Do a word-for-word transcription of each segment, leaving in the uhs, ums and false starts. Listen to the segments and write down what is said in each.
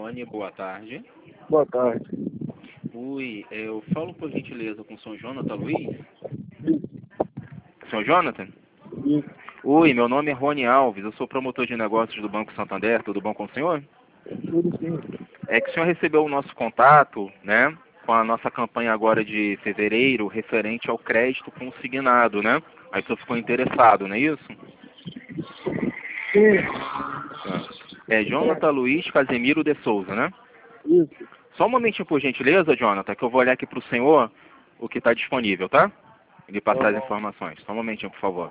Rony, boa tarde. Boa tarde. Oi, eu falo por gentileza com o senhor Jonathan Luiz? Isso. senhor Jonathan? Isso. Oi, meu nome é Rony Alves, eu sou promotor de negócios do Banco Santander, tudo bom com o senhor? Tudo sim. É que o senhor recebeu o nosso contato, né, com a nossa campanha agora de fevereiro, referente ao crédito consignado, né? Aí o senhor ficou interessado, não é isso? Sim. É Jonathan Luiz Casemiro de Souza, né? Isso. Só um momentinho, por gentileza, Jonathan, que eu vou olhar aqui para o senhor o que está disponível, tá? E lhe passar as Tá bom. informações. Só um momentinho, por favor.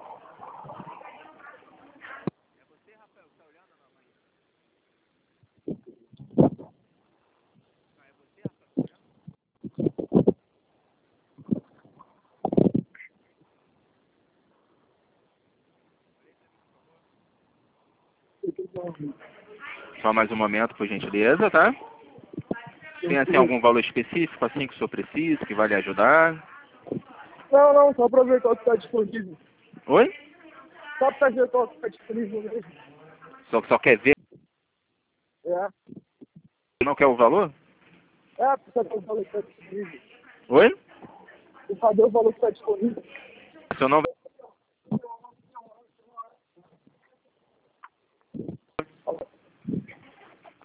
Só mais um momento, por gentileza, tá? Tem assim algum valor específico assim que o senhor precisa, que vai lhe ajudar? Não, não, só pra ver qual que tá disponível. Oi? Só pra ver qual que tá disponível mesmo. Só, só quer ver? É. Não quer o valor? É, pra saber o valor que tá disponível. Oi? Pra saber o valor que tá disponível. O senhor não vai